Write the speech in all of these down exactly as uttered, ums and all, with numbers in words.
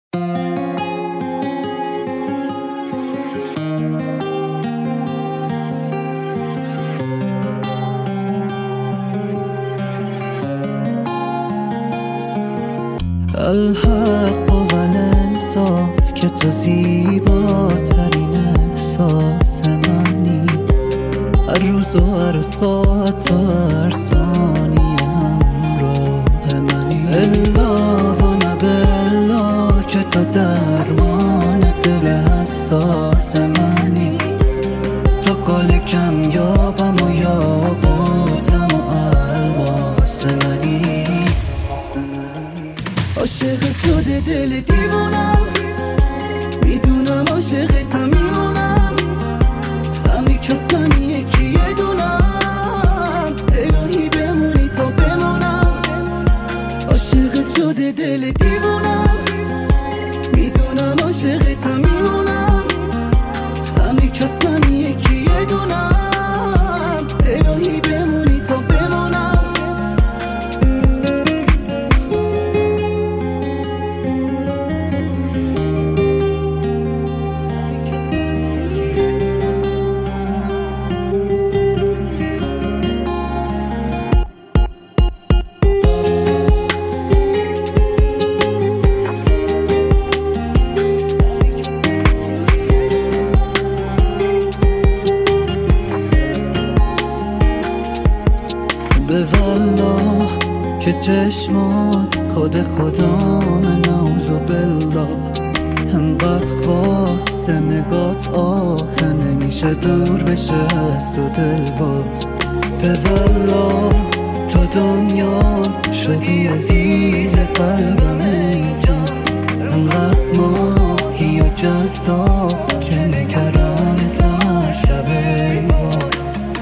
الحق و الانصاف که تو زیباترین احساس منی، هر روز و هر ساعت و هر ثانیه همراه منی. الا و نبلا که تو درمان دل حساس منی، تو گل کمیابم و یاقوتم و الماس منی. عاشق شده دل دیوونم، میدونم عاشقتم میمونم، همین کسم یکی یه دونم، الهی بمونی تا بمونم. عاشق شده دل دیوونم، میدونم عاشقتم میمونم، همین کسم یکی یه دونم، الهی بمونی تا بمونم. به والله که چشمات خود خدام، نعوذ بالله انقدر خاصه نگات آخه نمیشه دور بشه از تو دل باز. به والله تو دنیا شدی عزیز قلبم ای جان، انقدر ماهی و جذاب که نگرانتم هر شب ای وای.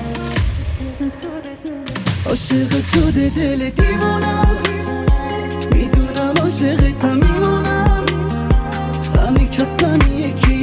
عاشق شده دل دیوونم، میدونم عاشقتم میمونم، همین کسم یکی